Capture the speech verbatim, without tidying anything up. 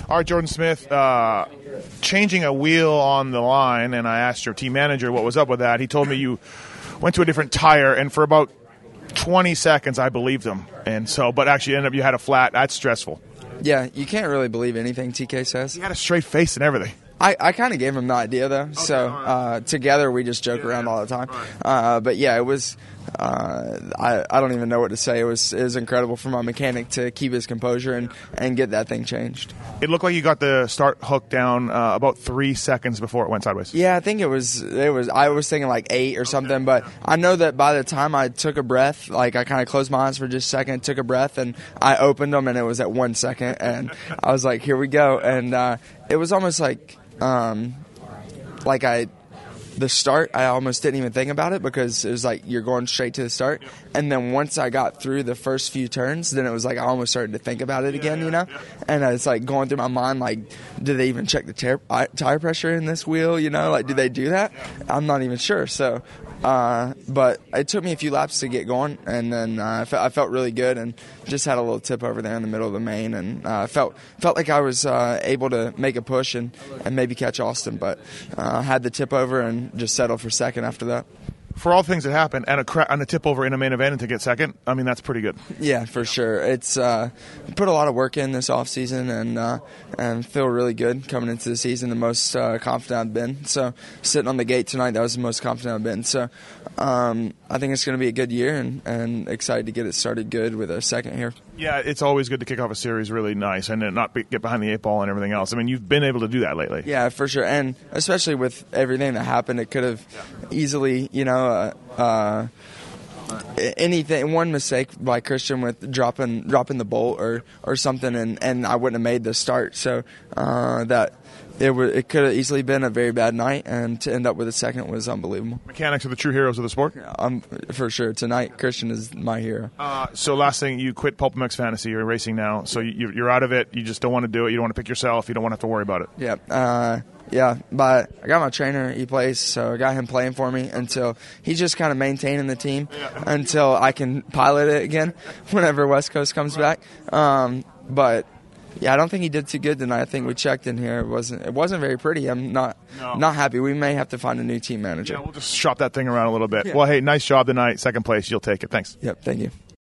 All right, Jordan Smith, uh, changing a wheel on the line, and I asked your team manager what was up with that. He told me you went to a different tire, and for about twenty seconds I believed him. And so, but actually ended up you had a flat. That's stressful. Yeah, you can't really believe anything T K says. He had a straight face and everything. I, I kind of gave him the idea, though. Okay, so uh, together we just joke yeah, around all the time. Right. Uh, but, yeah, it was uh, – I, I don't even know what to say. It was it was incredible for my mechanic to keep his composure and, and get that thing changed. It looked like you got the start hook down uh, about three seconds before it went sideways. Yeah, I think it was – it was. I was thinking like eight or something. Okay. But I know that by the time I took a breath, like I kind of closed my eyes for just a second, took a breath, and I opened them, and it was at one second. And I was like, here we go. And uh, it was almost like – Um, like I, the start, I almost didn't even think about it because it was like you're going straight to the start. And then once I got through the first few turns, then it was like I almost started to think about it again, you know? And it's like going through my mind, like, do they even check the tire, tire pressure in this wheel, you know? Like, do they do that? I'm not even sure. So, uh, but it took me a few laps to get going, and then uh, I, fe- I felt really good and just had a little tip over there in the middle of the main, and uh, felt felt like I was uh, able to make a push and, and maybe catch Austin, but uh, had the tip over and just settled for second after that. For all the things that happened, and a cra- and a tip over in a main event and to get second, I mean, that's pretty good. Yeah, for sure. It's uh, put a lot of work in this off season, and uh, and feel really good coming into the season. The most uh, confident I've been. So sitting on the gate tonight, that was the most confident I've been. So um, I think it's going to be a good year, and, and excited to get it started good with a second here. Yeah, it's always good to kick off a series really nice and not be, get behind the eight ball and everything else. I mean, you've been able to do that lately. Yeah, for sure, and especially with everything that happened, it could have easily, you know. Uh, uh, anything, one mistake by Christian with dropping dropping the bolt or, or something, and, and I wouldn't have made the start. So uh, that it w- it could have easily been a very bad night, and to end up with a second was unbelievable. Mechanics are the true heroes of the sport. Um, for sure. Tonight, Christian is my hero. Uh, so last thing, you quit Pulp M X Fantasy. You're racing now, so you, you're out of it. You just don't want to do it. You don't want to pick yourself. You don't want to have to worry about it. Yeah. Uh, Yeah, but I got my trainer. He plays, so I got him playing for me until he's just kind of maintaining the team until I can pilot it again whenever West Coast comes back. Um, but yeah, I don't think he did too good tonight. I think we checked in here. It wasn't it wasn't very pretty. I'm not no. not happy. We may have to find a new team manager. Yeah, we'll just shop that thing around a little bit. Yeah. Well, hey, nice job tonight. Second place. You'll take it. Thanks. Yep, thank you.